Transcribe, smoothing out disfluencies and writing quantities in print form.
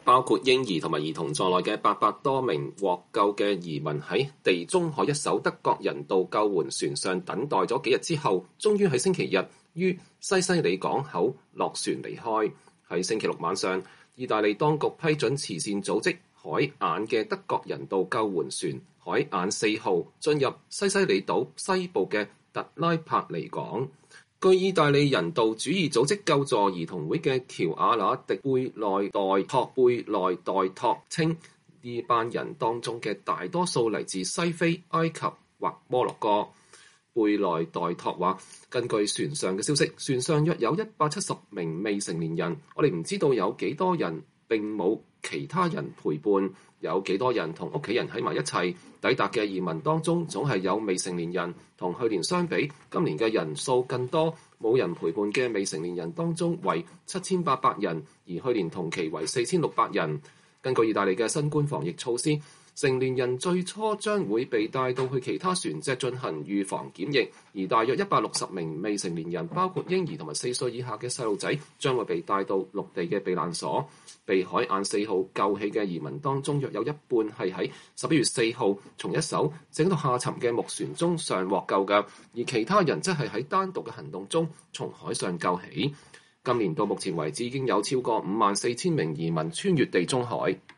包括嬰兒同埋兒童在內嘅800多名獲救嘅移民喺地中海一艘德國人道救援船上等待咗幾日之後，終於喺星期日於西西里港口落船離開。喺星期六晚上，意大利當局批准慈善組織海眼嘅德國人道救援船海眼4號進入西西里島西部嘅特拉帕尼港。據意大利人道主義組織救助兒童會嘅喬瓦那迪貝內代托稱，呢班人當中嘅大多數嚟自西非、埃及或摩洛哥。貝內代托話，根據船上嘅消息，船上約有170名未成年人，我哋唔知道有幾多人並冇其他人陪伴，有幾多人同屋企人喺埋一齊。抵達嘅移民當中總係有未成年人，同去年相比，今年嘅人數更多。冇人陪伴嘅未成年人當中為7800人，而去年同期為4600人。根據意大利嘅新冠防疫措施，成年人最初將會被帶到去其他船隻進行預防檢疫，而大約160名未成年人，包括嬰兒同埋4歲以下嘅細路仔，將會被帶到陸地嘅避難所。被海眼4號救起嘅移民當中，約有一半係喺11月4號從一艘整到下沉嘅木船中上獲救嘅，而其他人則係喺單獨嘅行動中從海上救起。今年到目前為止，已經有超過54000名移民穿越地中海。